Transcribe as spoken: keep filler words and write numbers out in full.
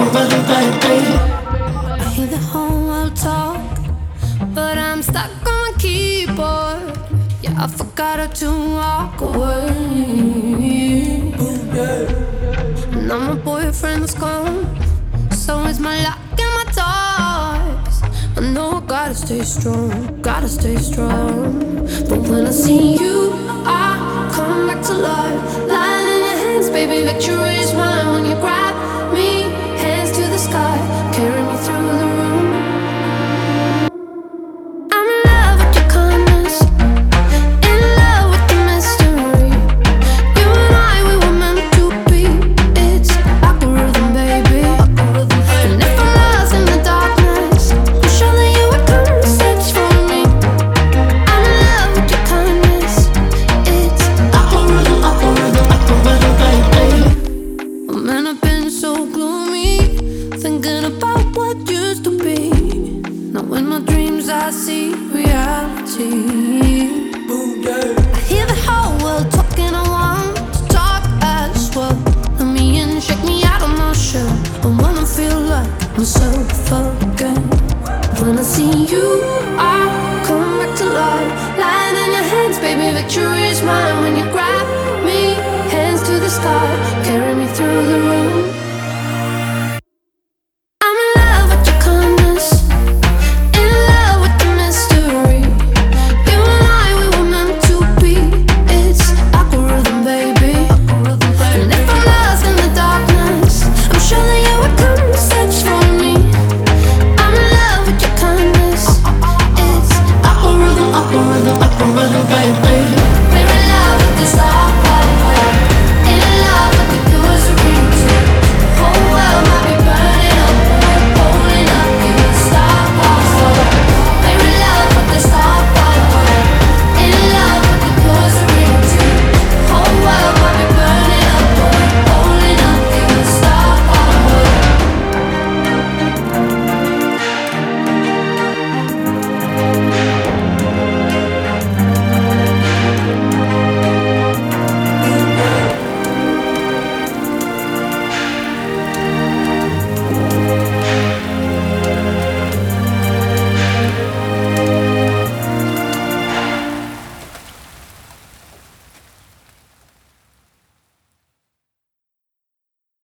I hear the whole world talk, but I'm stuck on my keyboard. Yeah, I forgot how to walk away. Now my boyfriend's gone, so is my lock and my doors. I know I gotta stay strong, gotta stay strong. But when I see you, I come back to life. Lying in your hands, baby, victory is mine. When you grab me, hands to the sky, carry me through the room. I'm in love with your kindness, in love with the mystery. You and I, we were meant to be. It's like a rhythm, baby. And if I'm lost in the darkness, I'm sure that you would come and search for me. I'm in love with your kindness. It's like a rhythm, like a rhythm, like a rhythm, baby. Oh man, I've been so gloomy, thinking about what used to be. Now in my dreams I see reality. I hear the whole world talking, I want to talk as well. Let me in, shake me out of my shell. I wanna feel like myself again. When I see you, I